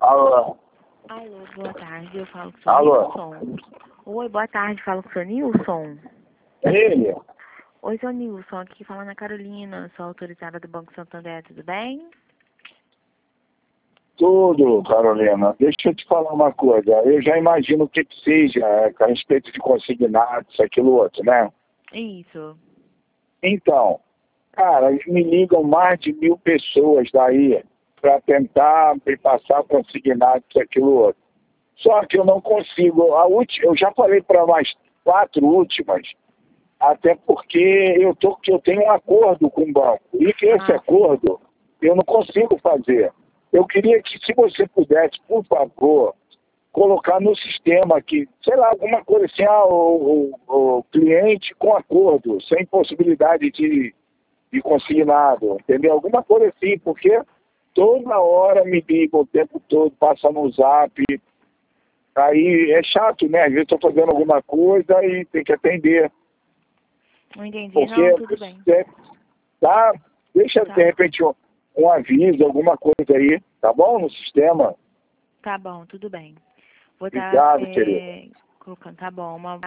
Alô? Alô, boa tarde, eu falo com o seu Alô? Nilson. Oi, boa tarde, falo com o seu Nilson. Ele? Oi, seu Nilson, aqui falando a Carolina, sou autorizada do Banco Santander, tudo bem? Tudo, Carolina. Deixa eu te falar uma coisa. Eu já imagino o que seja a respeito de consignados, isso, aquilo, outro, né? Isso. Então, cara, eles me ligam mais de 1.000 pessoas daí para tentar me passar consignado, isso, aquilo, outro. Só que eu não consigo. Eu já falei para mais 4 últimas, até porque eu tenho um acordo com o banco. E que esse acordo eu não consigo fazer. Eu queria que, se você pudesse, por favor, colocar no sistema aqui, sei lá, alguma coisa assim, o cliente com acordo, sem possibilidade de consignado, entendeu? Alguma coisa assim, porque toda hora me ligam o tempo todo, passa no zap. Aí é chato, né? Às vezes estou fazendo alguma coisa e tem que atender. Não entendi, Porque, não, tudo bem. tá? Deixa, Tá. de repente, um aviso, alguma coisa aí, tá bom? No sistema. Tá bom, tudo bem. Vou estar Obrigado, querido. colocando, tá bom, uma